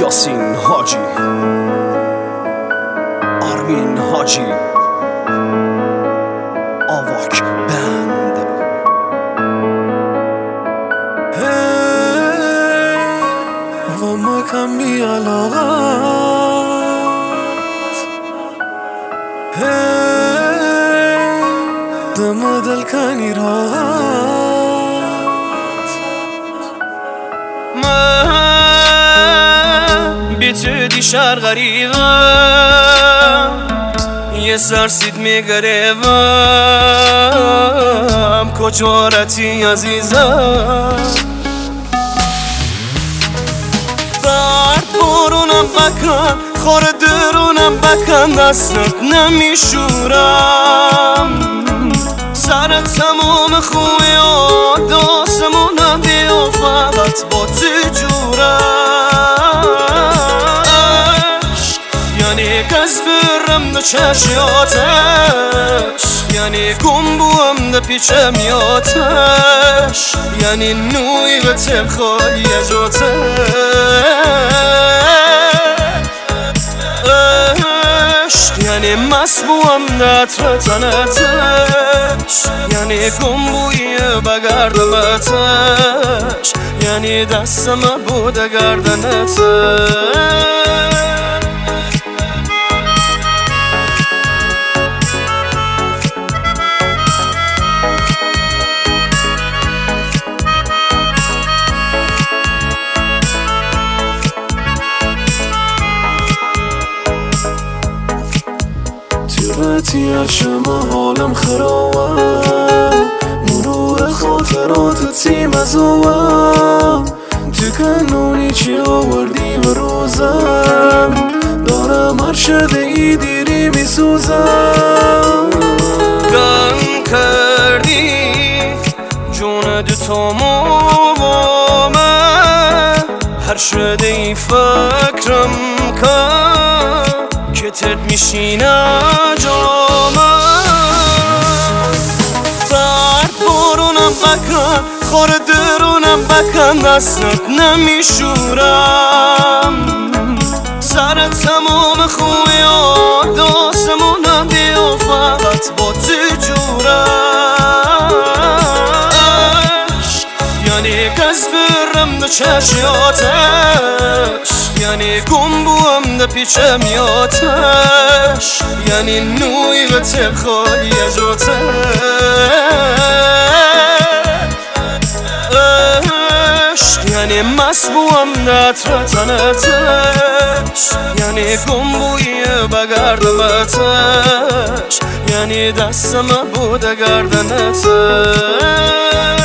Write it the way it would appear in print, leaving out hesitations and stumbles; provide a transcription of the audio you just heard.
یاسین حاجی، آرمین حاجی، آواک بند. و ما کم بی علاقات، دم دل کنی راحت. من بی تو دیشر غریبم، یه سرسید میگریبم، کجا رتی عزیزم. برونم بکن، خور درونم بکن، دستت نمیشورم. سر تمام خویات آسمونم بیا، فقط با تو جورش. یعنی گز برم دو چشیاتش، یعنی گم بوم ده پیچم یاتش، یعنی نوی به تب خواهی جاتش، یعنی مسبوم ده تنتش، یعنی گم بوی بگردمتش، یعنی دستم بوده گردنتش. تیرتی شما حالم خرابم، مرور خاطرات تیم ازوام. تو کنونی چی آوردی به روزم، دارم هر شده ای دیری میسوزم. گم کردی جون دو تمامه، هر شده ای فکرم کن که تد میشینه جامه. فرد برونم بکن، خور درونم بکن، دستت نمیشورم. سر تمام خویات آسمونم بیا، فقط با تو جورش. یعنی گز برم دو چشیاتش، یعنی گم بوم ده پیچم یاتش، یعنی نوی به تب خواهی جاتش، یعنی مسبوم ده تنتش، یعنی گم بوی بگردمتش، یعنی دستم بوده گردنتش.